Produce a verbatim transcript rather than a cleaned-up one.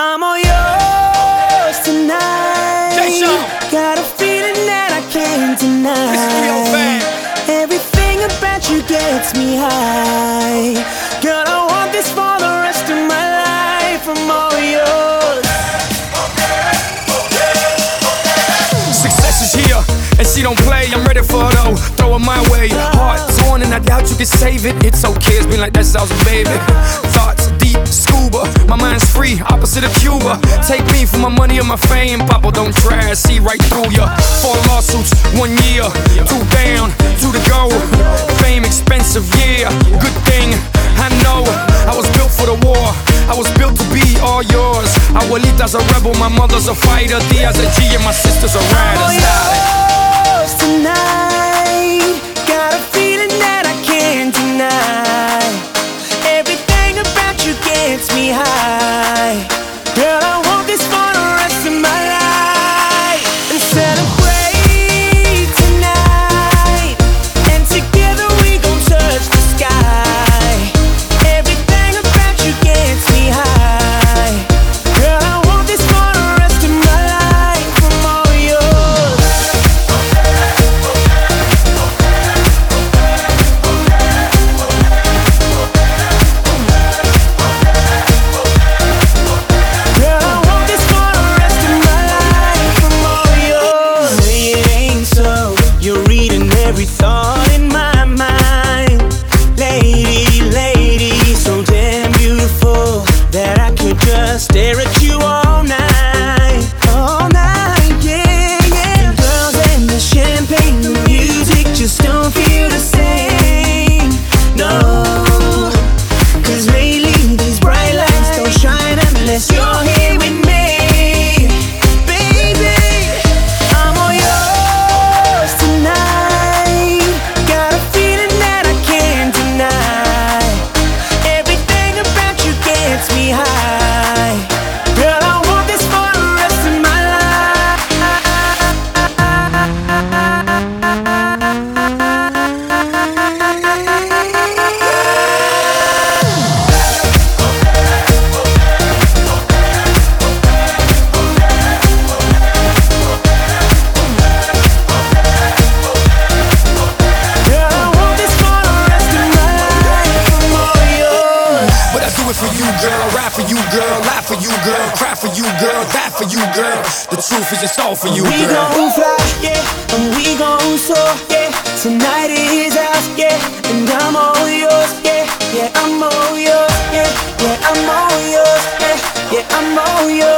I'm all yours tonight. Got a feeling that I can't deny. Everything about you gets me high. Girl, I want this for the rest of my life. I'm all yours. Success is here, and she don't play. I'm ready for it though. Throw it my way. Heart torn, and I doubt you can save it. It's okay, it's been like that since I was a baby. Thoughts deep, scuba. My mind's free, opposite of Cuba. Take me for my money and my fame. Papa, don't try, see right through ya. Four lawsuits, one year. Two down, two to go. Fame expensive, yeah. Good thing, I know. I was built for the war. I was built to be all yours. Abuelita's a rebel, my mother's a fighter. Dia's a G and my sister's a rider. I'm all yours tonight. Got a feeling that I can't deny. Everything about you gets me high. Girl, I want this for the rest of my life. And celebrate tonight. And together we gon' touch the sky. Everything about you gets me high. Girl, I want this for the rest of my life. I'm all yours. Girl, I want this for the rest of my life. I'm all yours. Say it ain't so. You're reading every thought in my mind. Lady, lady, so damn beautiful that I could just stare at you all night. All night, yeah, yeah. The girls and the champagne, the music just don't feel the same. No, cause lately these bright lights don't shine unless you're here with me. Baby, I'm all yours tonight. Got a feeling that I can't deny. Everything about you gets me high. Girl, I want this for the rest of my life. Girl, I want this for the rest of my life. I'm all yours. But I do it for you, girl. I rap for you, girl. Lie for you, girl. Cry for you, girl. Die for you, girl. The truth is it's all for you, We girl. gon' fly, yeah, and we gon' soar, yeah. Tonight is ours, yeah, and I'm all yours, yeah, yeah, I'm all yours, yeah, yeah, I'm all yours, yeah, yeah, I'm all yours.